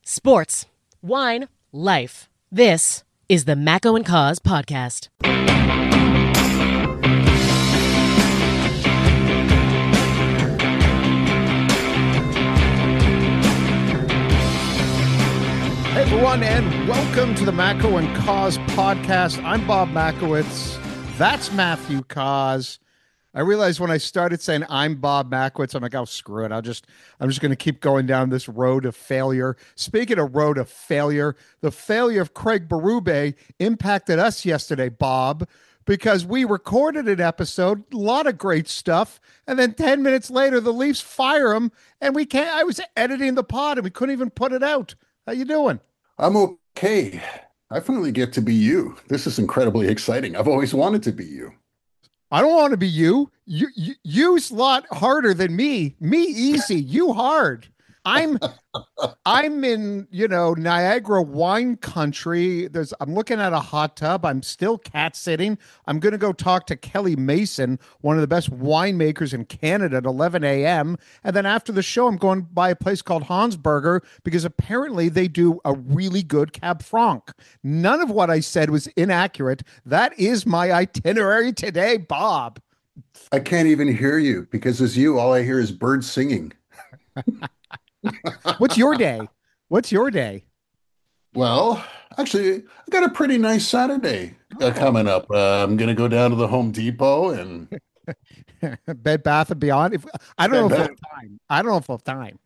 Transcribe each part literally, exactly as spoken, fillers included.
Sports, wine, life. This is the Macco and Cause podcast. Hey everyone, and welcome to the Macco and Cause podcast. I'm Bob Makowitz. That's Matthew Cause. I realized when I started saying I'm Bob Makowitz, I'm like, oh, screw it. I'll just, I'm just going to keep going down this road of failure. Speaking of road of failure, the failure of Craig Berube impacted us yesterday, Bob, because we recorded an episode, a lot of great stuff, and then ten minutes later, the Leafs fire him, and we can't. I was editing the pod, and we couldn't even put it out. How you doing? I'm okay. I finally get to be you. This is incredibly exciting. I've always wanted to be you. I don't want to be you. You, you. You's a lot harder than me. Me easy. You hard. I'm I'm in, you know, Niagara wine country. There's I'm looking at a hot tub. I'm still cat sitting. I'm going to go talk to Kelly Mason, one of the best winemakers in Canada, at eleven a.m. And then after the show, I'm going by a place called Hansberger because apparently they do a really good Cab Franc. None of what I said was inaccurate. That is my itinerary today, Bob. I can't even hear you because as you, all I hear is birds singing. What's your day? What's your day? Well, actually, I got a pretty nice Saturday uh, coming up. Uh, I'm going to go down to the Home Depot and Bed Bath and Beyond. If I don't Bed know if we'll have time. I don't know if we'll have time.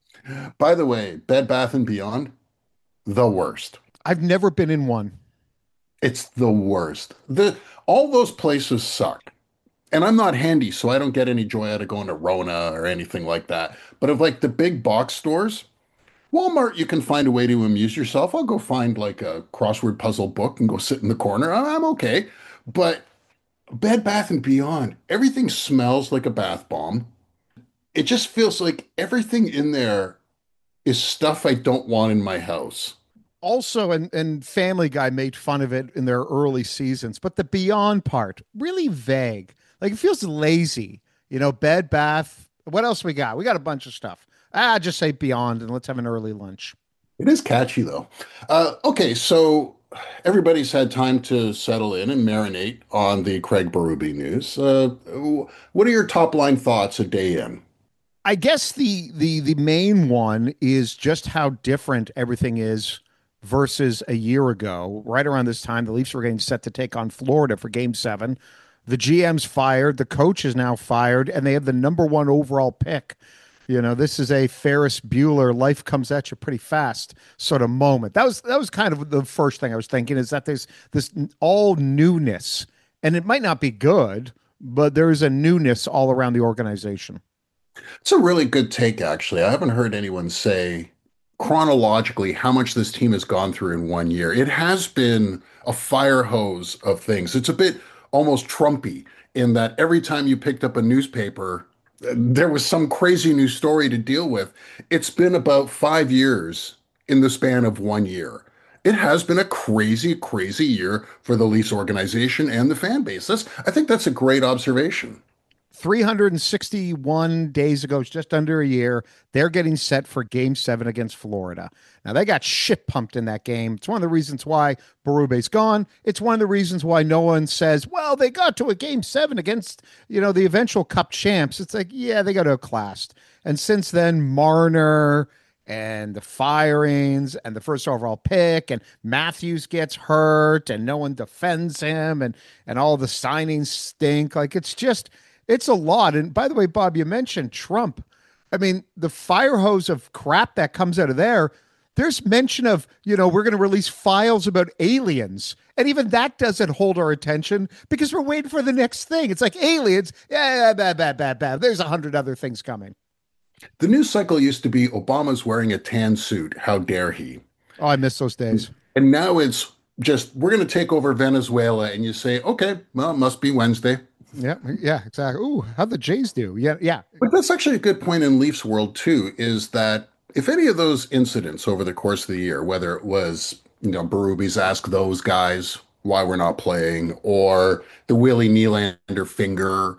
By the way, Bed Bath and Beyond, the worst. I've never been in one. It's the worst. The all those places suck. And I'm not handy, so I don't get any joy out of going to Rona or anything like that. But of like the big box stores, Walmart, you can find a way to amuse yourself. I'll go find like a crossword puzzle book and go sit in the corner. I'm okay. But Bed Bath and Beyond, everything smells like a bath bomb. It just feels like everything in there is stuff I don't want in my house. Also, and, and Family Guy made fun of it in their early seasons, but the Beyond part, really vague. Like it feels lazy, you know, Bed Bath. What else we got? We got a bunch of stuff. Ah, just say Beyond and let's have an early lunch. It is catchy though. Uh, okay. So everybody's had time to settle in and marinate on the Craig Berube news. Uh, what are your top line thoughts a day in? I guess the, the, the main one is just how different everything is versus a year ago. Right around this time, the Leafs were getting set to take on Florida for game seven. The G M's fired, the coach is now fired, and they have the number one overall pick. You know, this is a Ferris Bueller, life comes at you pretty fast sort of moment. That was that was kind of the first thing I was thinking, is that there's this all newness, and it might not be good, but there's a newness all around the organization. It's a really good take, actually. I haven't heard anyone say chronologically how much this team has gone through in one year. It has been a fire hose of things. It's a bit almost Trumpy in that every time you picked up a newspaper, there was some crazy new story to deal with. It's been about five years in the span of one year. It has been a crazy, crazy year for the Leafs organization and the fan base. That's, I think that's a great observation. three hundred sixty-one days ago, just under a year, they're getting set for game seven against Florida. Now, they got shit pumped in that game. It's one of the reasons why Berube's gone. It's one of the reasons why no one says, well, they got to a game seven against, you know, the eventual cup champs. It's like, yeah, they got outclassed. And since then, Marner and the firings and the first overall pick and Matthews gets hurt and no one defends him and, and all the signings stink. Like, it's just... It's a lot. And by the way, Bob, you mentioned Trump. I mean, the fire hose of crap that comes out of there, there's mention of, you know, we're going to release files about aliens. And even that doesn't hold our attention because we're waiting for the next thing. It's like aliens. Yeah, bad, bad, bad, bad. There's a hundred other things coming. The news cycle used to be Obama's wearing a tan suit. How dare he? Oh, I miss those days. And now it's just, we're going to take over Venezuela. And you say, okay, well, it must be Wednesday. Yeah, yeah, exactly. Ooh, how'd the Jays do? Yeah, yeah. But that's actually a good point in Leafs world, too, is that if any of those incidents over the course of the year, whether it was, you know, Berube's ask those guys why we're not playing, or the Willie Nylander finger,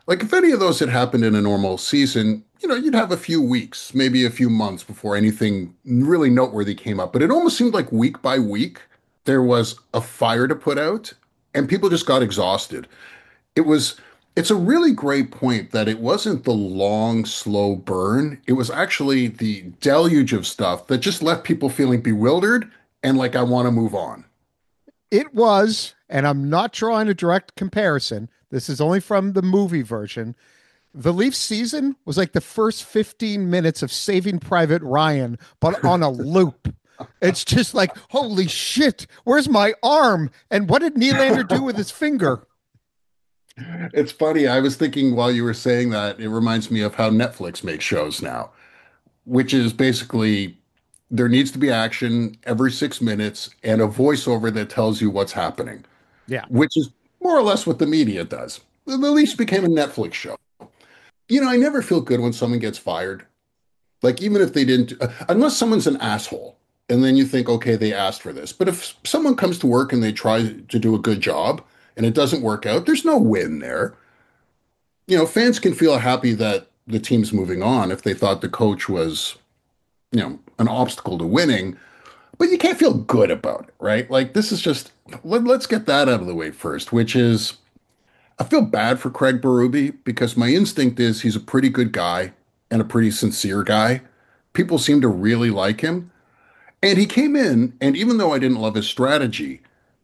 Like if any of those had happened in a normal season, you know, you'd have a few weeks, maybe a few months before anything really noteworthy came up. But it almost seemed like week by week there was a fire to put out and people just got exhausted. It was it's a really great point that it wasn't the long, slow burn. It was actually the deluge of stuff that just left people feeling bewildered and like I want to move on. It was, and I'm not drawing a direct comparison. This is only from the movie version. The Leafs season was like the first fifteen minutes of Saving Private Ryan, but on a loop. It's just like, holy shit, where's my arm? And what did Nylander do with his finger? It's funny. I was thinking while you were saying that, it reminds me of how Netflix makes shows now, which is basically there needs to be action every six minutes and a voiceover that tells you what's happening, Yeah. which is more or less what the media does. The Leafs became a Netflix show. You know, I never feel good when someone gets fired. Like, even if they didn't, uh, unless someone's an asshole, and then you think, okay, they asked for this. But if someone comes to work and they try to do a good job and it doesn't work out, there's no win there. You know, fans can feel happy that the team's moving on if they thought the coach was, you know, an obstacle to winning, but you can't feel good about it, right? Like, this is just, let, let's get that out of the way first, which is, I feel bad for Craig Berube because my instinct is he's a pretty good guy and a pretty sincere guy. People seem to really like him. And he came in, and even though I didn't love his strategy,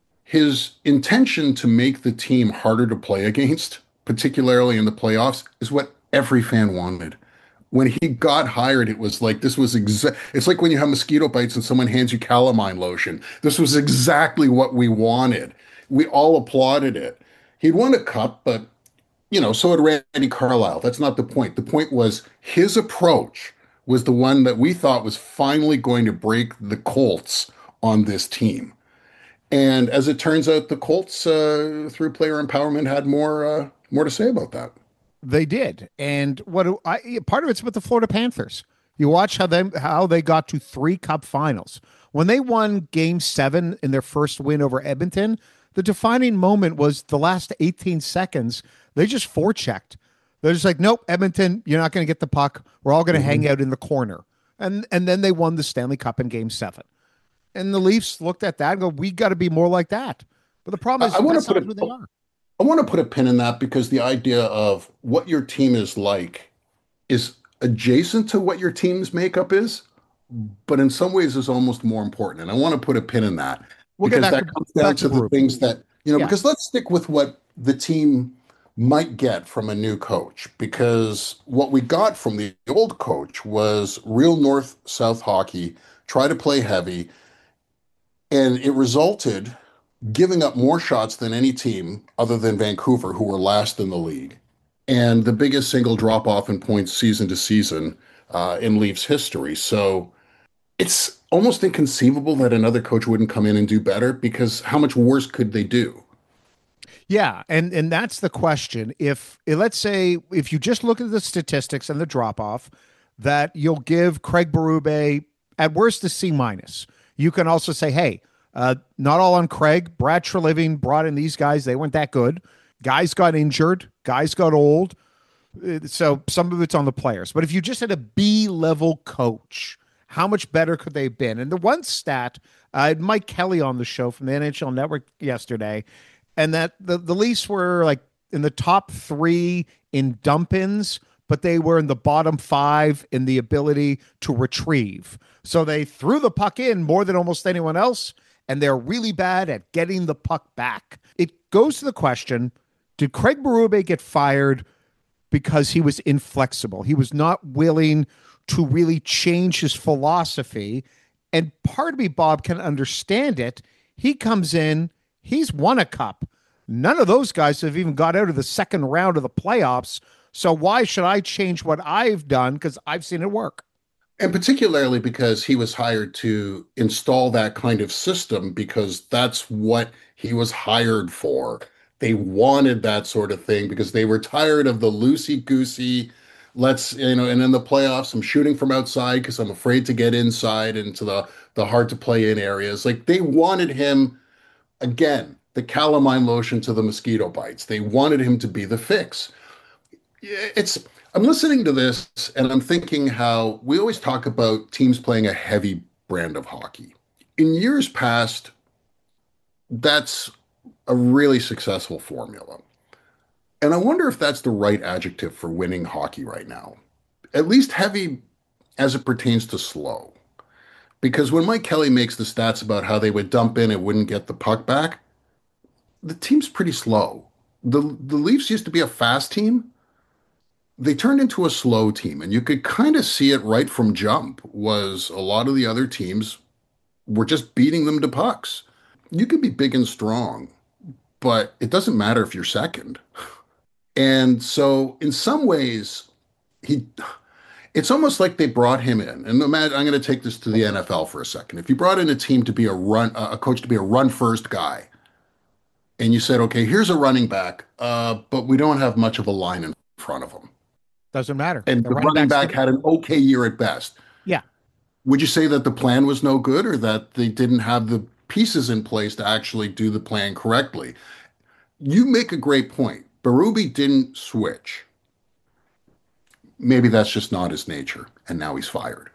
his intention to make the team harder to play against, particularly in the playoffs, is what every fan wanted. When he got hired, it was like this was exact. It's like when you have mosquito bites and someone hands you calamine lotion. This was exactly what we wanted. We all applauded it. He'd won a cup, but you know, so had Randy Carlyle. That's not the point. The point was his approach was the one that we thought was finally going to break the Colts on this team. And as it turns out, the Colts, uh, through player empowerment, had more uh, more to say about that. They did. And what I part of it's with the Florida Panthers. You watch how them how they got to three cup finals. When they won game seven in their first win over Edmonton, the defining moment was the last eighteen seconds. They just forechecked. They're just like, nope, Edmonton, you're not going to get the puck. We're all going to mm-hmm. hang out in the corner. And and then they won the Stanley Cup in game seven. And the Leafs looked at that and go, we got to be more like that. But the problem is, I, I want that's to put not a, who they are. I want to put a pin in that because the idea of what your team is like is adjacent to what your team's makeup is, but in some ways is almost more important. And I want to put a pin in that we'll because that to, comes down to, to the group. things that, you know, yeah. because let's stick with what the team might get from a new coach, because what we got from the old coach was real north-south hockey, try to play heavy, and it resulted giving up more shots than any team other than Vancouver, who were last in the league, and the biggest single drop-off in points season to season uh, in Leafs history. So it's almost inconceivable that another coach wouldn't come in and do better, because how much worse could they do? Yeah, and and that's the question. If let's say if you just look at the statistics and the drop off, that you'll give Craig Berube at worst a C minus. You can also say, hey, uh, not all on Craig. Brad Treliving brought in these guys; they weren't that good. Guys got injured. Guys got old. So some of it's on the players. But if you just had a B level coach, how much better could they have been? And the one stat, I had Mike Kelly on the show from the N H L Network yesterday. And that the, the Leafs were like in the top three in dump-ins, but they were in the bottom five in the ability to retrieve. So they threw the puck in more than almost anyone else, and they're really bad at getting the puck back. It goes to the question, did Craig Berube get fired because he was inflexible? He was not willing to really change his philosophy. And part of me, Bob, can understand it. He comes in, he's won a cup. None of those guys have even got out of the second round of the playoffs. So why should I change what I've done? Because I've seen it work. And particularly because he was hired to install that kind of system, because that's what he was hired for. They wanted that sort of thing because they were tired of the loosey-goosey, let's, you know, and in the playoffs, I'm shooting from outside because I'm afraid to get inside into the, the hard to play in areas. Like, they wanted him. Again, the calamine lotion to the mosquito bites. They wanted him to be the fix. Yeah, it's I'm listening to this and I'm thinking how we always talk about teams playing a heavy brand of hockey. In years past, that's a really successful formula. And I wonder if that's the right adjective for winning hockey right now. At least heavy as it pertains to slow. Because when Mike Kelly makes the stats about how they would dump in and wouldn't get the puck back, the team's pretty slow. The the Leafs used to be a fast team. They turned into a slow team, and you could kind of see it right from jump was a lot of the other teams were just beating them to pucks. You can be big and strong, but it doesn't matter if you're second. And so in some ways, he it's almost like they brought him in. And imagine, I'm going to take this to the N F L for a second. If you brought in a team to be a run, a coach to be a run first guy, and you said, okay, here's a running back, uh, but we don't have much of a line in front of him. Doesn't matter. And the, the running back had an okay year at best. Yeah. Would you say that the plan was no good or that they didn't have the pieces in place to actually do the plan correctly? You make a great point. Berube didn't switch. Maybe that's just not his nature, and now he's fired.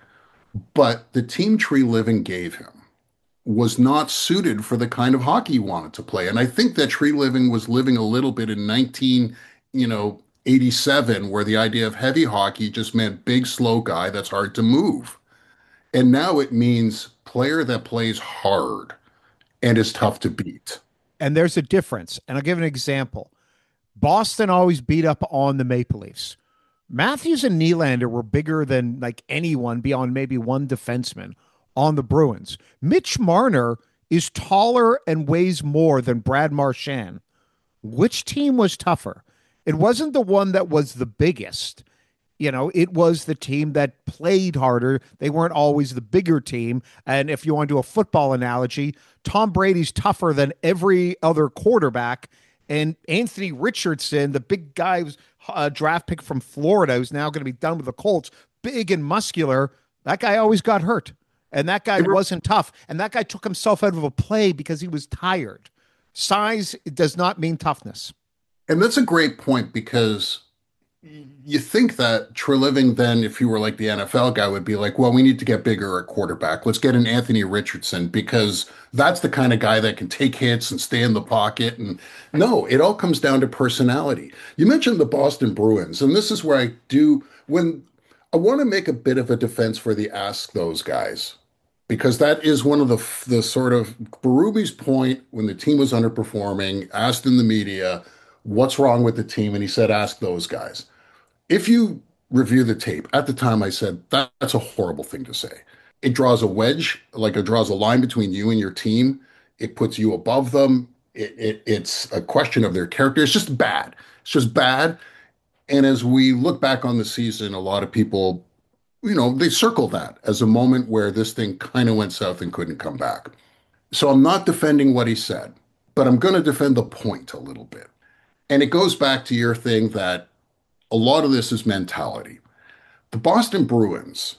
But the team Treliving gave him was not suited for the kind of hockey he wanted to play. And I think that Treliving was living a little bit in nineteen, you know, eighty-seven, where the idea of heavy hockey just meant big, slow guy that's hard to move. And now it means player that plays hard and is tough to beat. And there's a difference. And I'll give an example. Boston always beat up on the Maple Leafs. Matthews and Nylander were bigger than like anyone beyond maybe one defenseman on the Bruins. Mitch Marner is taller and weighs more than Brad Marchand. Which team was tougher? It wasn't the one that was the biggest. You know, it was the team that played harder. They weren't always the bigger team. And if you want to do a football analogy, Tom Brady's tougher than every other quarterback. And Anthony Richardson, the big guy, was a draft pick from Florida, who's now going to be done with the Colts, big and muscular. That guy always got hurt. And that guy wasn't tough. And that guy took himself out of a play because he was tired. Size does not mean toughness. And that's a great point because you think that Treliving then, if you were like the N F L guy, would be like, well, we need to get bigger at quarterback. Let's get an Anthony Richardson because that's the kind of guy that can take hits and stay in the pocket. And no, it all comes down to personality. You mentioned the Boston Bruins, and this is where I do, when I want to make a bit of a defense for the ask those guys, because that is one of the, the sort of Berube's point when the team was underperforming, asked in the media, what's wrong with the team? And he said, ask those guys. If you review the tape, at the time I said, that, that's a horrible thing to say. It draws a wedge, like it draws a line between you and your team. It puts you above them. It, it, it's a question of their character. It's just bad. It's just bad. And as we look back on the season, a lot of people, you know, they circle that as a moment where this thing kind of went south and couldn't come back. So I'm not defending what he said, but I'm going to defend the point a little bit. And it goes back to your thing that a lot of this is mentality. The Boston Bruins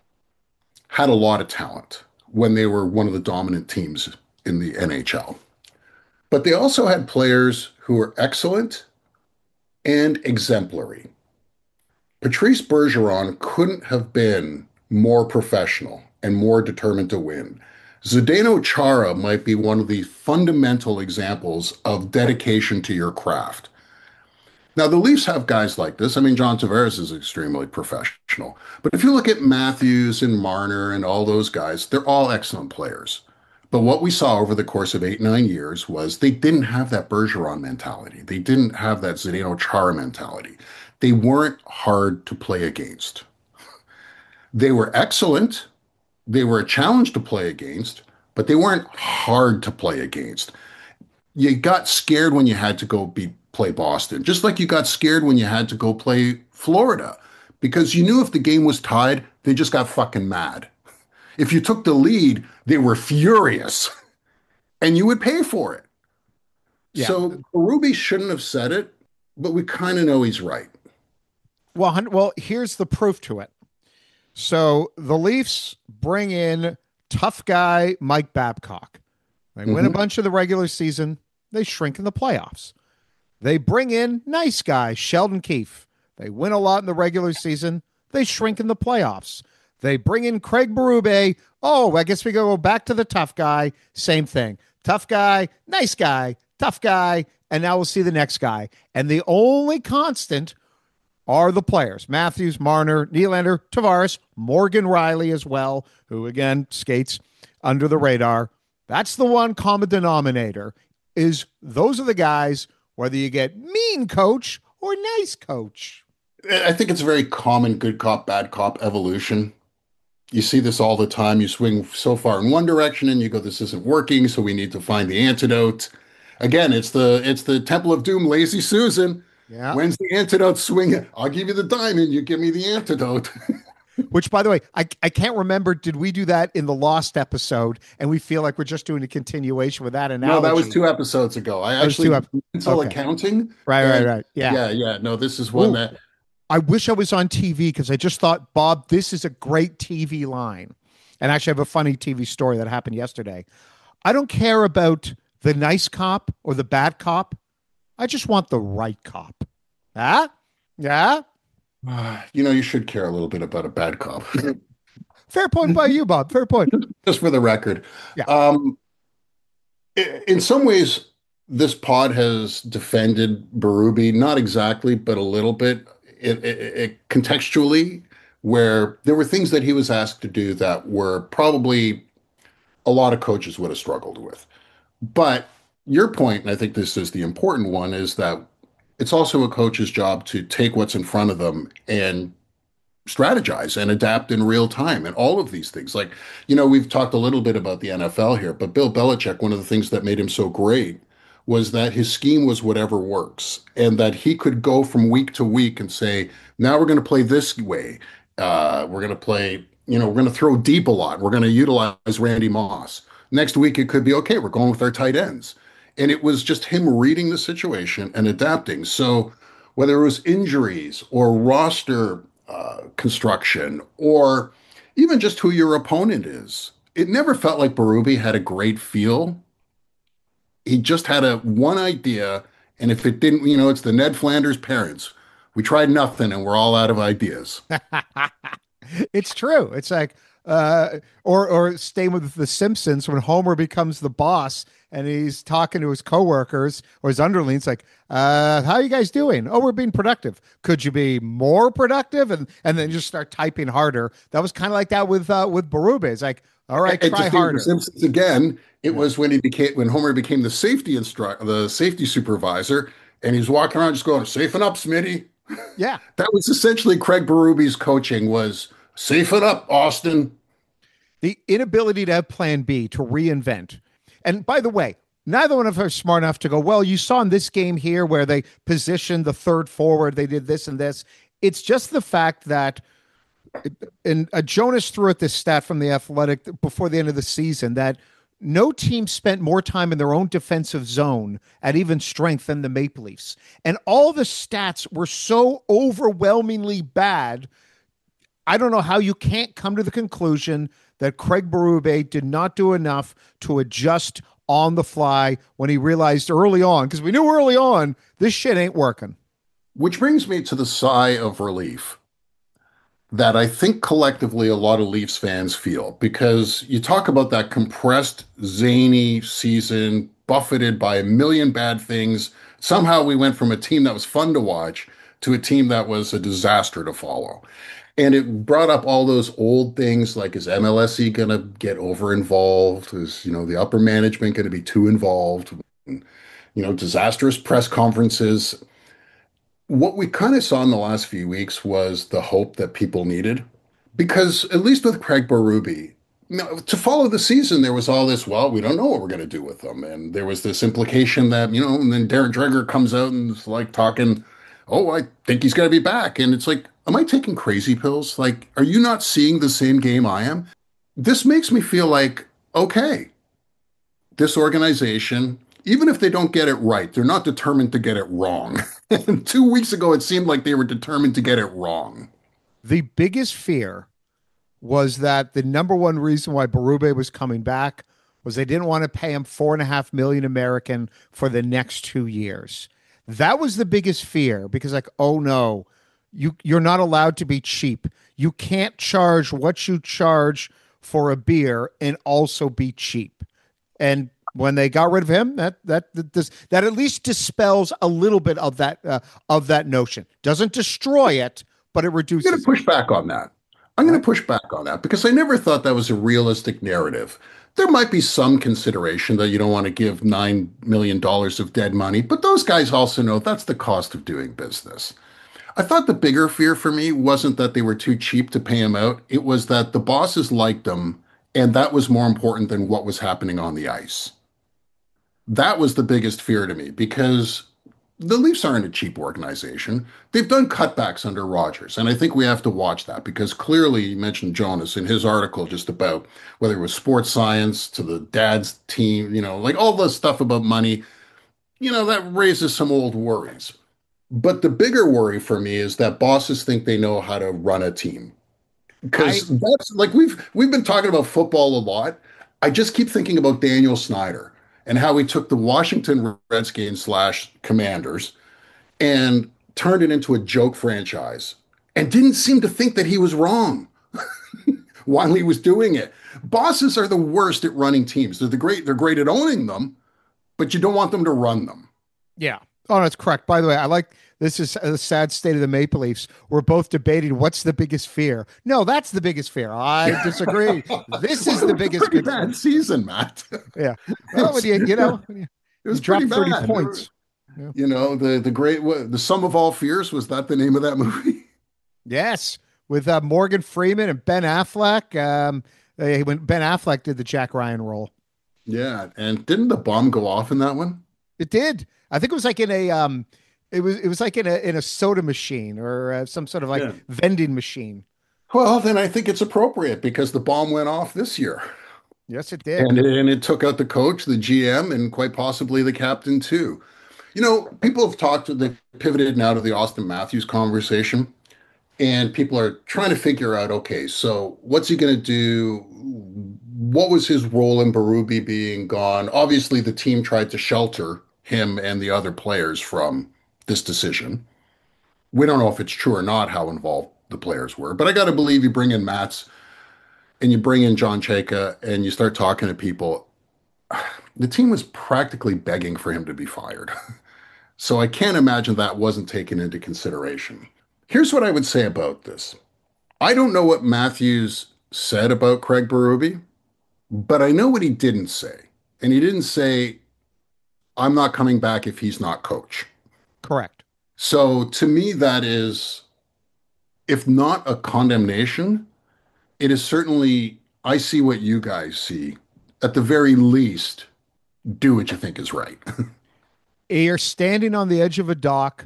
had a lot of talent when they were one of the dominant teams in the N H L. But they also had players who were excellent and exemplary. Patrice Bergeron couldn't have been more professional and more determined to win. Zdeno Chara might be one of the fundamental examples of dedication to your craft. Now, the Leafs have guys like this. I mean, John Tavares is extremely professional. But if you look at Matthews and Marner and all those guys, they're all excellent players. But what we saw over the course of eight, nine years was they didn't have that Bergeron mentality. They didn't have that Zdeno Chara mentality. They weren't hard to play against. They were excellent. They were a challenge to play against, but they weren't hard to play against. You got scared when you had to go beat play Boston, just like you got scared when you had to go play Florida, because you knew if the game was tied, they just got fucking mad. If you took the lead, they were furious, and you would pay for it. Yeah. So Berube shouldn't have said it, but we kind of know he's right. Well, well, here's the proof to it. So the Leafs bring in tough guy Mike Babcock. They mm-hmm. win a bunch of the regular season. They shrink in the playoffs. They bring in nice guy Sheldon Keefe. They win a lot in the regular season. They shrink in the playoffs. They bring in Craig Berube. Oh, I guess we go back to the tough guy. Same thing. Tough guy, nice guy, tough guy, and now we'll see the next guy. And the only constant are the players. Matthews, Marner, Nylander, Tavares, Morgan Riley as well, who, again, skates under the radar. That's the one common denominator, is those are the guys, whether you get mean coach or nice coach. I think it's a very common good cop, bad cop evolution. You see this all the time. You swing so far in one direction and you go, this isn't working, so we need to find the antidote. Again, it's the it's the Temple of Doom, Lazy Susan. Yeah. When's the antidote swing? I'll give you the diamond. You give me the antidote. Which, by the way, I, I can't remember. Did we do that in the Lost episode? And we feel like we're just doing a continuation with that analogy. No, that was two episodes ago. I That was actually, two ep- mental okay. accounting. Right, right, and- right. Yeah. Yeah, yeah. No, this is one Ooh. that I wish I was on T V because I just thought, Bob, this is a great T V line. And actually, I have a funny T V story that happened yesterday. I don't care about the nice cop or the bad cop. I just want the right cop. Huh? Yeah? you know, you should care a little bit about a bad cop. Fair point by you, Bob. Fair point. Just for the record. Yeah. Um, i- in some ways, this pod has defended Berube, not exactly, but a little bit, it, it, it, contextually, where there were things that he was asked to do that were probably a lot of coaches would have struggled with. But your point, and I think this is the important one, is that it's also a coach's job to take what's in front of them and strategize and adapt in real time and all of these things. Like, you know, we've talked a little bit about the N F L here, but Bill Belichick, one of the things that made him so great was that his scheme was whatever works, and that he could go from week to week and say, now we're going to play this way. Uh, we're going to play, you know, we're going to throw deep a lot. We're going to utilize Randy Moss. Next week, it could be, okay, we're going with our tight ends. And it was just him reading the situation and adapting. So whether it was injuries or roster uh, construction or even just who your opponent is, it never felt like Berube had a great feel. He just had a one idea. And if it didn't, you know, it's the Ned Flanders parents. We tried nothing and we're all out of ideas. It's true. It's like, uh, or or stay with the Simpsons when Homer becomes the boss and he's talking to his coworkers or his underlings, like, uh, "How are you guys doing? Oh, we're being productive. Could you be more productive?" And and then just start typing harder. That was kind of like that with uh, with Berube. It's like, all right, And try to stay with harder. the Simpsons again, it was when he became when Homer became the safety instructor, the safety supervisor, and he's walking around just going, "Safen up, Smitty." Yeah. That was essentially Craig Berube's coaching was safen up, Austin. The inability to have plan B, to reinvent. And by the way, neither one of us are smart enough to go, well, you saw in this game here where they positioned the third forward, they did this and this. It's just the fact that, and uh, Jonas threw at this stat from the Athletic before the end of the season, that no team spent more time in their own defensive zone at even strength than the Maple Leafs. And all the stats were so overwhelmingly bad. I don't know how you can't come to the conclusion that Craig Berube did not do enough to adjust on the fly when he realized early on, because we knew early on, this shit ain't working. Which brings me to the sigh of relief that I think collectively a lot of Leafs fans feel, because you talk about that compressed, zany season, buffeted by a million bad things. Somehow we went from a team that was fun to watch to a team that was a disaster to follow. And it brought up all those old things like, is M L S E going to get over involved? Is, you know, the upper management going to be too involved? And, you know, disastrous press conferences. What we kind of saw in the last few weeks was the hope that people needed, because at least with Craig Berube, you know, to follow the season, there was all this, well, we don't know what we're going to do with them. And there was this implication that, you know, and then Darren Dreger comes out and is like talking, oh, I think he's going to be back. And it's like, am I taking crazy pills? Like, are you not seeing the same game I am? This makes me feel like, okay, this organization, even if they don't get it right, they're not determined to get it wrong. And two weeks ago, it seemed like they were determined to get it wrong. The biggest fear was that the number one reason why Berube was coming back was they didn't want to pay him four and a half million American for the next two years. That was the biggest fear, because like, oh no, You you're not allowed to be cheap. You can't charge what you charge for a beer and also be cheap. And when they got rid of him, that that that, this, that at least dispels a little bit of that uh, of that notion. Doesn't destroy it, but it reduces. I'm going to push back on that. I'm going to push back on that because I never thought that was a realistic narrative. There might be some consideration that you don't want to give nine million dollars of dead money, but those guys also know that's the cost of doing business. I thought the bigger fear for me wasn't that they were too cheap to pay him out. It was that the bosses liked him, and that was more important than what was happening on the ice. That was the biggest fear to me because the Leafs aren't a cheap organization. They've done cutbacks under Rodgers, and I think we have to watch that because clearly you mentioned Jonas in his article just about whether it was sports science to the dad's team, you know, like all the stuff about money, you know, that raises some old worries. But the bigger worry for me is that bosses think they know how to run a team. Because that's like we've we've been talking about football a lot. I just keep thinking about Daniel Snyder and how he took the Washington Redskins slash Commanders and turned it into a joke franchise and didn't seem to think that he was wrong while he was doing it. Bosses are the worst at running teams. They're the great, they're great at owning them, but you don't want them to run them. Yeah. Oh, that's correct. By the way, I like this is a sad state of the Maple Leafs. We're both debating what's the biggest fear. No, that's the biggest fear. I disagree. This is the biggest pretty bad fear. Season, Matt. Yeah. Well, when you, you know, it was you dropped thirty bad. points. Yeah. You know, the the great what, the sum of all fears, was that the name of that movie? Yes, with uh, Morgan Freeman and Ben Affleck. Um, they, when Ben Affleck did the Jack Ryan role. Yeah, and didn't the bomb go off in that one? It did. I think it was like in a um, it was it was like in a in a soda machine or uh, some sort of like yeah. vending machine. Well, then I think it's appropriate because the bomb went off this year. Yes, it did, and it, and it took out the coach, the G M, and quite possibly the captain too. You know, people have talked. They pivoted now to the Austin Matthews conversation, and people are trying to figure out, okay, so what's he going to do? What was his role in Berube being gone? Obviously, the team tried to shelter him and the other players from this decision. We don't know if it's true or not how involved the players were, but I got to believe you bring in Mats and you bring in John Chayka and you start talking to people. The team was practically begging for him to be fired. So I can't imagine that wasn't taken into consideration. Here's what I would say about this. I don't know what Matthews said about Craig Berube, but I know what he didn't say. And he didn't say, I'm not coming back if he's not coach. Correct. So to me, that is, if not a condemnation, it is certainly, I see what you guys see. At the very least, do what you think is right. You're standing on the edge of a dock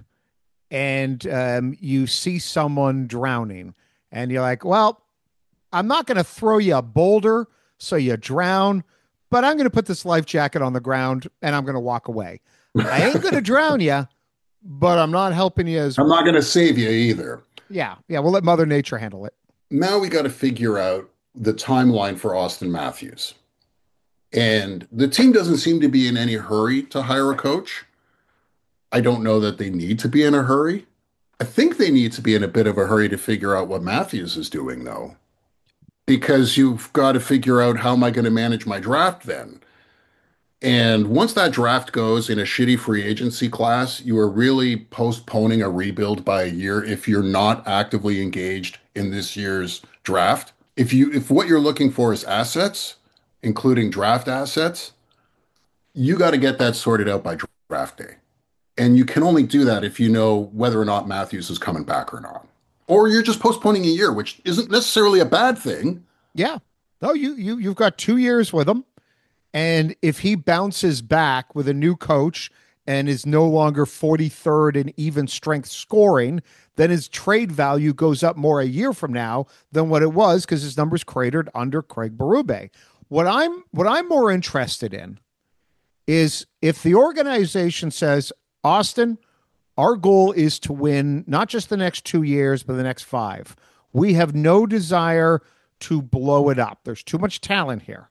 and um, you see someone drowning and you're like, well, I'm not going to throw you a boulder so you drown, but I'm going to put this life jacket on the ground and I'm going to walk away. I ain't going to drown you, but I'm not helping you as I'm not going to save you either. Yeah. Yeah. We'll let Mother Nature handle it. Now we got to figure out the timeline for Austin Matthews. And the team doesn't seem to be in any hurry to hire a coach. I don't know that they need to be in a hurry. I think they need to be in a bit of a hurry to figure out what Matthews is doing, though. Because you've got to figure out, how am I going to manage my draft then? And once that draft goes in a shitty free agency class, you are really postponing a rebuild by a year if you're not actively engaged in this year's draft. If you if what you're looking for is assets, including draft assets, you got to get that sorted out by draft day. And you can only do that if you know whether or not Matthews is coming back or not. Or you're just postponing a year, which isn't necessarily a bad thing. Yeah. No, you you you've got two years with him. And if he bounces back with a new coach and is no longer forty-third in even strength scoring, then his trade value goes up more a year from now than what it was because his numbers cratered under Craig Berube. What I'm what I'm more interested in is if the organization says, Austin, our goal is to win not just the next two years, but the next five. We have no desire to blow it up. There's too much talent here.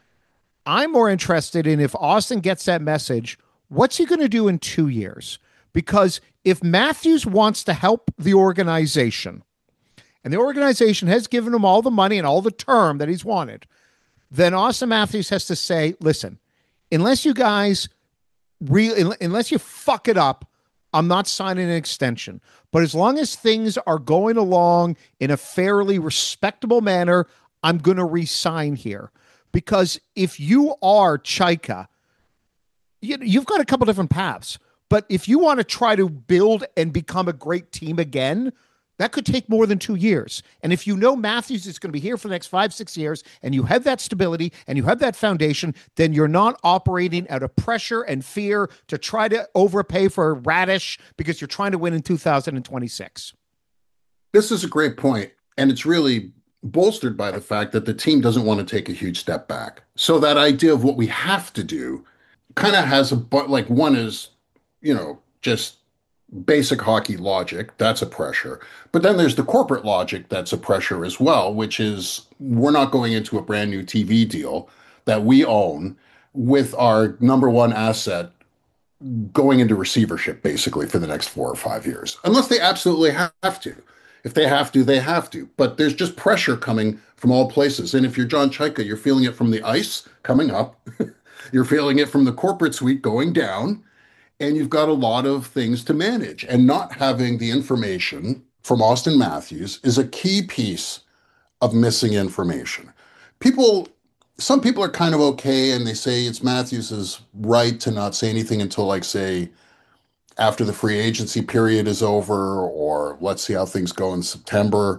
I'm more interested in if Austin gets that message, what's he going to do in two years? Because if Matthews wants to help the organization, and the organization has given him all the money and all the term that he's wanted, then Austin Matthews has to say, listen, unless you guys re- unless you fuck it up, I'm not signing an extension. But as long as things are going along in a fairly respectable manner, I'm going to re-sign here. Because if you are Chaika, you, you've got a couple different paths. But if you want to try to build and become a great team again, that could take more than two years. And if you know Matthews is going to be here for the next five, six years, and you have that stability and you have that foundation, then you're not operating out of pressure and fear to try to overpay for Radish because you're trying to win in two thousand twenty-six. This is a great point, and it's really bolstered by the fact that the team doesn't want to take a huge step back. So that idea of what we have to do kind of has a, but like one is, you know, just basic hockey logic. That's a pressure. But then there's the corporate logic that's a pressure as well, which is we're not going into a brand new T V deal that we own with our number one asset going into receivership basically for the next four or five years, unless they absolutely have to. If they have to, they have to. But there's just pressure coming from all places. And if you're John Chaika, you're feeling it from the ice coming up. You're feeling it from the corporate suite going down. And you've got a lot of things to manage. And not having the information from Austin Matthews is a key piece of missing information. People, some people are kind of okay and they say it's Matthews' right to not say anything until, like, say, after the free agency period is over, or let's see how things go in September.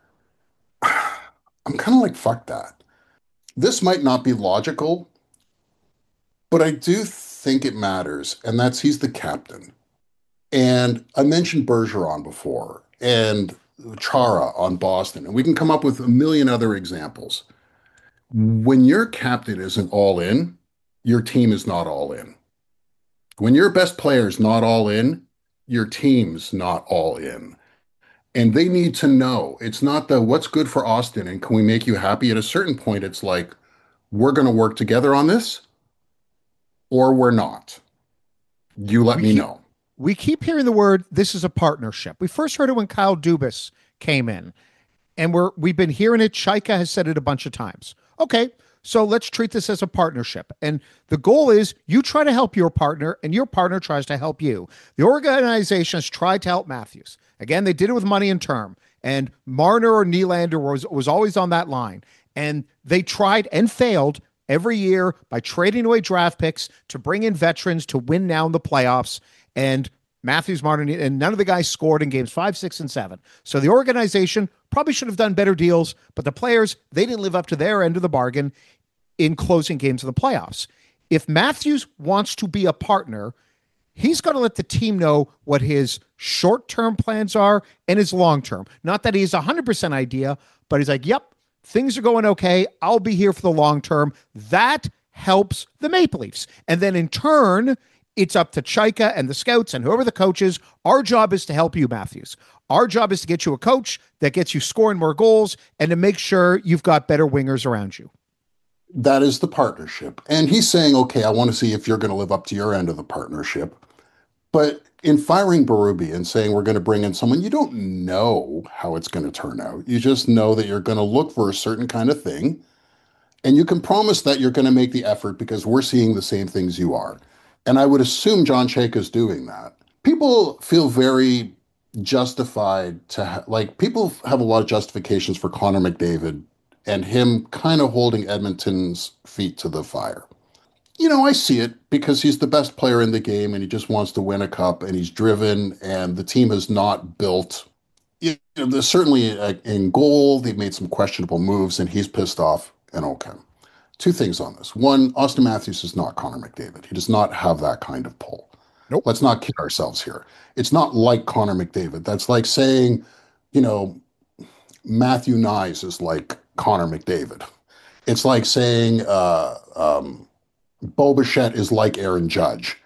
I'm kind of like, fuck that. This might not be logical, but I do think it matters, and that's he's the captain. And I mentioned Bergeron before, and Chara on Boston, and we can come up with a million other examples. When your captain isn't all in, your team is not all in. When your best player is not all in, your team's not all in. And they need to know. It's not the what's good for Austin and can we make you happy? At a certain point, it's like, we're going to work together on this, or we're not. You let we me keep, know. We keep hearing the word, this is a partnership. We first heard it when Kyle Dubas came in, and we're, we've been hearing it. Chaika has said it a bunch of times. Okay, so let's treat this as a partnership. And the goal is you try to help your partner, and your partner tries to help you. The organization has tried to help Matthews. Again, they did it with money and term. And Marner or Nylander was, was always on that line. And they tried and failed every year by trading away draft picks to bring in veterans to win now in the playoffs. And Matthews, Martin, and none of the guys scored in games five, six, and seven. So the organization probably should have done better deals, but the players, they didn't live up to their end of the bargain in closing games of the playoffs. If Matthews wants to be a partner, he's got to let the team know what his short-term plans are and his long-term. Not that he's a one hundred percent idea, but he's like, yep, things are going okay. I'll be here for the long term. That helps the Maple Leafs. And then in turn, it's up to Chaika and the scouts and whoever the coach is. Our job is to help you, Matthews. Our job is to get you a coach that gets you scoring more goals and to make sure you've got better wingers around you. That is the partnership. And he's saying, okay, I want to see if you're going to live up to your end of the partnership. But in firing Berube and saying we're going to bring in someone, you don't know how it's going to turn out. You just know that you're going to look for a certain kind of thing. And you can promise that you're going to make the effort because we're seeing the same things you are. And I would assume John Chaika is doing that. People feel very justified to, ha- like, people have a lot of justifications for Connor McDavid and him kind of holding Edmonton's feet to the fire. You know, I see it because he's the best player in the game and he just wants to win a cup and he's driven and the team has not built. You know, there's certainly uh, in goal, they've made some questionable moves and he's pissed off and okay. Two things on this. One, Austin Matthews is not Connor McDavid. He does not have that kind of pull. Nope. Let's not kid ourselves here. It's not like Connor McDavid. That's like saying, you know, Matthew Nyes is like Connor McDavid. It's like saying, uh, um, Bo Bichette is like Aaron Judge.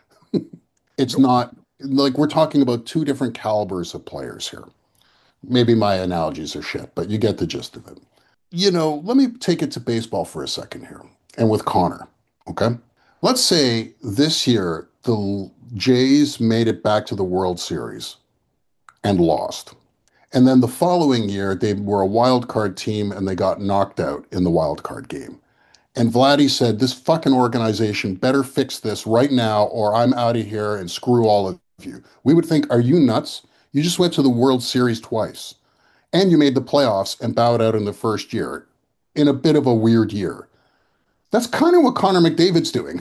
It's nope. not like we're talking about two different calibers of players here. Maybe my analogies are shit, but you get the gist of it. You know, let me take it to baseball for a second here and with Connor. Okay. Let's say this year the Jays made it back to the World Series and lost. And then the following year, they were a wild card team and they got knocked out in the wild card game. And Vladdy said, this fucking organization better fix this right now or I'm out of here and screw all of you. We would think, are you nuts? You just went to the World Series twice. And you made the playoffs and bowed out in the first year in a bit of a weird year. That's kind of what Connor McDavid's doing.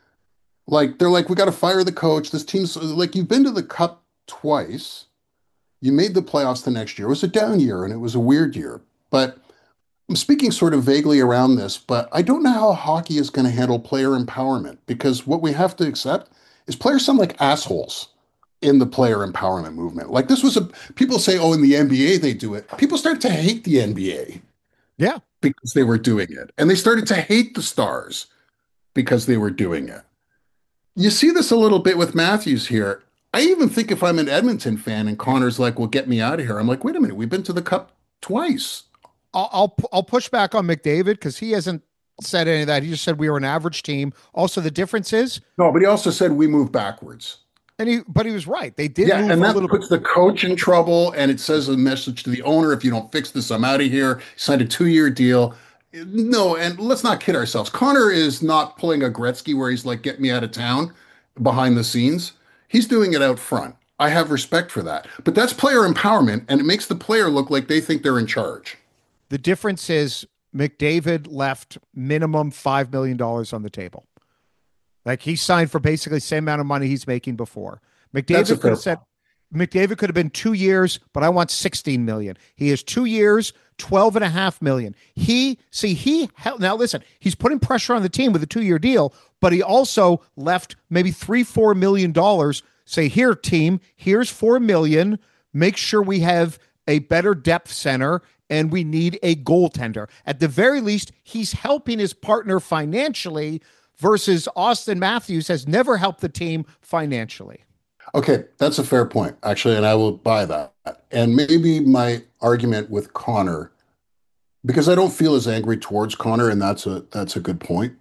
Like, they're like, we got to fire the coach. This team's like, you've been to the Cup twice. You made the playoffs the next year. It was a down year and it was a weird year. But I'm speaking sort of vaguely around this, but I don't know how hockey is going to handle player empowerment because what we have to accept is players sound like assholes in the player empowerment movement. Like this was a, people say, oh, in the N B A, they do it. People started to hate the N B A. Yeah. Because they were doing it. And they started to hate the Stars because they were doing it. You see this a little bit with Matthews here. I even think if I'm an Edmonton fan and Connor's like, well, get me out of here. I'm like, wait a minute. We've been to the Cup twice. I'll, I'll, I'll push back on McDavid because he hasn't said any of that. He just said we were an average team. Also, the difference is. No, but he also said we moved backwards. And he, but he was right. They did yeah, move and a that little puts bit. the coach in trouble, and it says a message to the owner: if you don't fix this, I'm out of here. He signed a two-year deal. No, and let's not kid ourselves. Connor is not pulling a Gretzky where he's like, "Get me out of town," behind the scenes. He's doing it out front. I have respect for that, but that's player empowerment, and it makes the player look like they think they're in charge. The difference is McDavid left minimum five million dollars on the table. Like he signed for basically the same amount of money he's making before. McDavid could have said, McDavid could have been two years, but I want sixteen million. He is two years, twelve and a half million. He, see, he, now listen, he's putting pressure on the team with a two year deal, but he also left maybe three, four million dollars. Say, here, team, here's four million. Make sure we have a better depth center and we need a goaltender. At the very least, he's helping his partner financially. Versus Austin Matthews has never helped the team financially. Okay, that's a fair point, actually, and I will buy that. And maybe my argument with Connor, because I don't feel as angry towards Connor, and that's a that's a good point.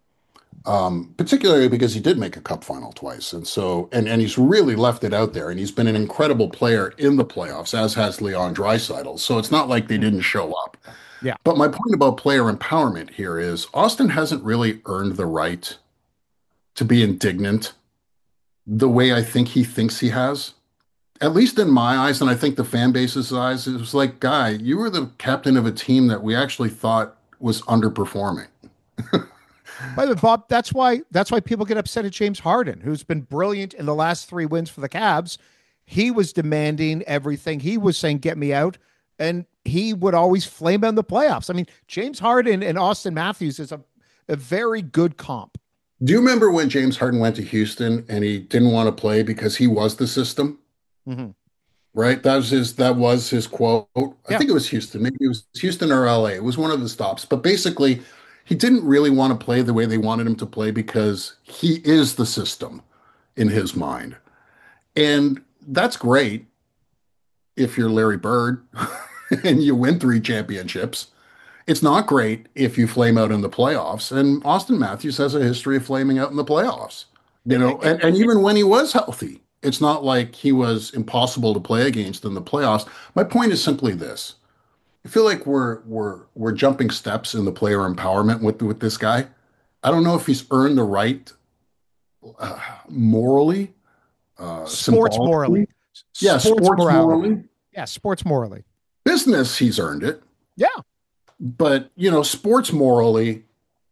Um, particularly because he did make a cup final twice, and so and and he's really left it out there, and he's been an incredible player in the playoffs, as has Leon Draisaitl. So it's not like they didn't show up. Yeah. But my point about player empowerment here is Austin hasn't really earned the right to be indignant the way I think he thinks he has. At least in my eyes, and I think the fan base's eyes, it was like, guy, you were the captain of a team that we actually thought was underperforming. By the way, Bob, that's why that's why people get upset at James Harden, who's been brilliant in the last three wins for the Cavs. He was demanding everything. He was saying, get me out. And he would always flame out in the playoffs. I mean, James Harden and Austin Matthews is a, a very good comp. Do you remember when James Harden went to Houston and he didn't want to play because he was the system? Mm-hmm. Right? That was his that was his quote. I Yeah. think it was Houston. Maybe it was Houston or L A. It was one of the stops. But basically, he didn't really want to play the way they wanted him to play because he is the system in his mind. And that's great if you're Larry Bird and you win three championships. It's not great if you flame out in the playoffs. And Austin Matthews has a history of flaming out in the playoffs. You know, and, and even when he was healthy, it's not like he was impossible to play against in the playoffs. My point is simply this. I feel like we're we're we're jumping steps in the player empowerment with with this guy. I don't know if he's earned the right uh, morally, uh, sports morally. Yeah, sports, sports morally. Yeah, sports morally. Business, he's earned it. Yeah. But, you know, sports morally,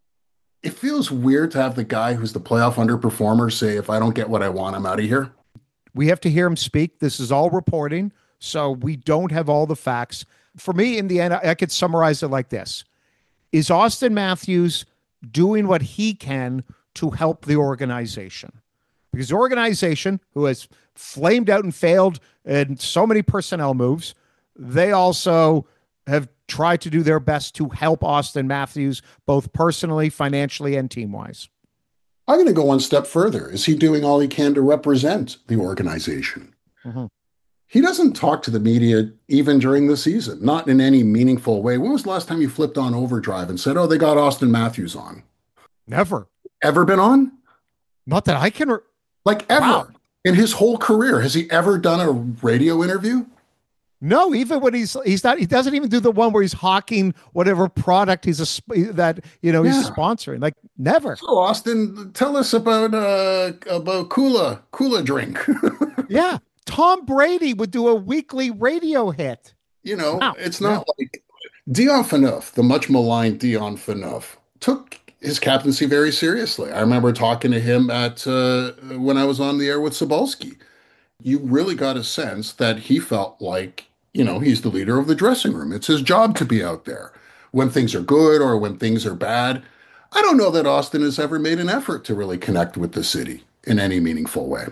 it feels weird to have the guy who's the playoff underperformer say, if I don't get what I want, I'm out of here. We have to hear him speak. This is all reporting, so we don't have all the facts. For me, in the end, I could summarize it like this. Is Austin Matthews doing what he can to help the organization? Because the organization, who has flamed out and failed in so many personnel moves, they also have tried to do their best to help Austin Matthews, both personally, financially, and team-wise. I'm going to go one step further. Is he doing all he can to represent the organization? Mm-hmm. He doesn't talk to the media even during the season, not in any meaningful way. When was the last time you flipped on Overdrive and said, oh, they got Austin Matthews on? Never. Ever been on? Not that I can... Re- Like ever. Wow. In his whole career, has he ever done a radio interview? No, even when he's he's not, he doesn't even do the one where he's hawking whatever product he's a sp- that you know he's Yeah. sponsoring. Like never. So Austin, tell us about uh about Kula Kula drink. Yeah, Tom Brady would do a weekly radio hit. You know, Wow. it's not like Dion Phaneuf, the much maligned Dion Phaneuf, took his captaincy very seriously. I remember talking to him at uh, when I was on the air with Cebulski. You really got a sense that he felt like, you know, he's the leader of the dressing room. It's his job to be out there when things are good or when things are bad. I don't know that Austin has ever made an effort to really connect with the city in any meaningful way.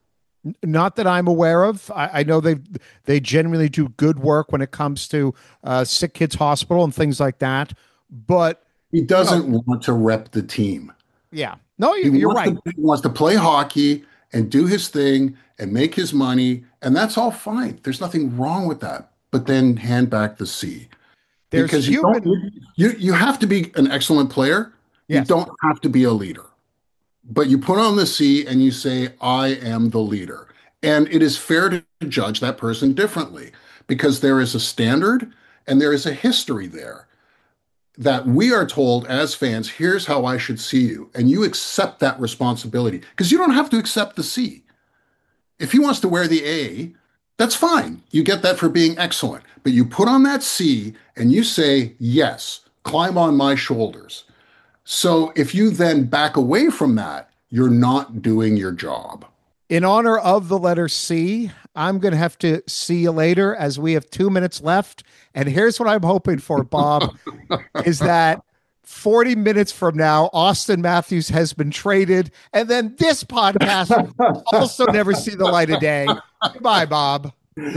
Not that I'm aware of. I, I know they they genuinely do good work when it comes to uh, sick kids hospital and things like that. But He doesn't want to rep the team. yeah, no, He you, you're wants right. to, he wants to play hockey and do his thing and make his money, and that's all fine. There's nothing wrong with that. But then hand back the C. There's Because you, human. don't, you you have to be an excellent player. Yes. You don't have to be a leader. But you put on the C and you say, I am the leader. And it is fair to judge that person differently because there is a standard and there is a history there that we are told as fans, here's how I should see you. And you accept that responsibility because you don't have to accept the C. If he wants to wear the A, that's fine. You get that for being excellent. But you put on that C and you say, yes, climb on my shoulders. So if you then back away from that, you're not doing your job. In honor of the letter C, I'm going to have to see you later as we have two minutes left. And here's what I'm hoping for, Bob, is that forty minutes from now, Austin Matthews has been traded. And then this podcast will also never see the light of day. Goodbye, Bob.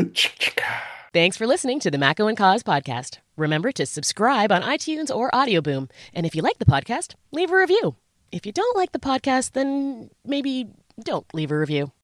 Thanks for listening to the Macco and Cause podcast. Remember to subscribe on iTunes or Audio Boom. And if you like the podcast, leave a review. If you don't like the podcast, then maybe don't leave a review.